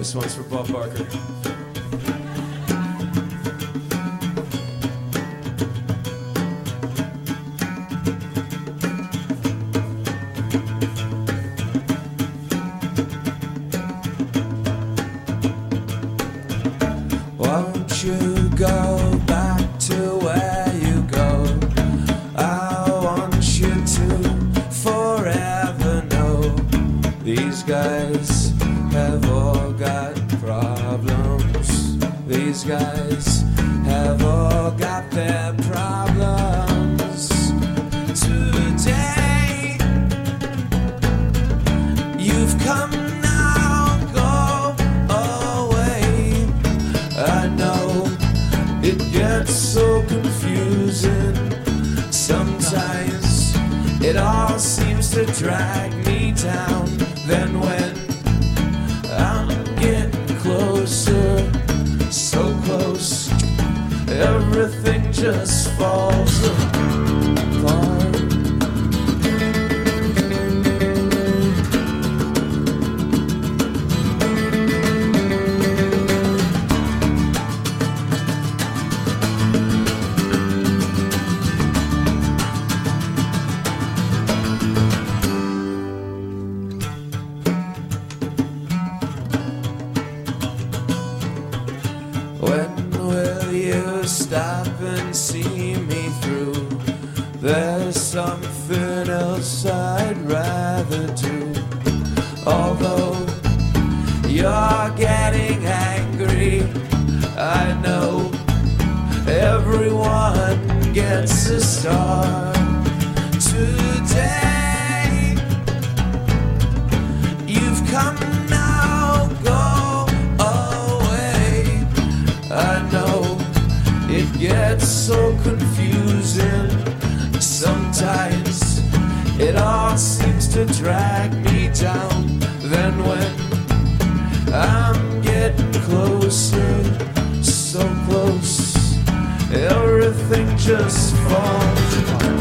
This one's for Bob Barker. Won't you go back to where you go? I want you to forever know these guys have all got problems. These guys have all got their problems. Today you've come now, go away. I know it gets so confusing. Sometimes it all seems to drag me down. Then when I'm getting closer, so close, everything just falls apart. When will you stop and see me through? There's something else I'd rather do. Although you're getting angry, I know everyone gets a star. Today you've come now, go away. I know it gets so confusing. Sometimes it all seems to drag me down. Then when I'm getting closer, so close, everything just falls apart.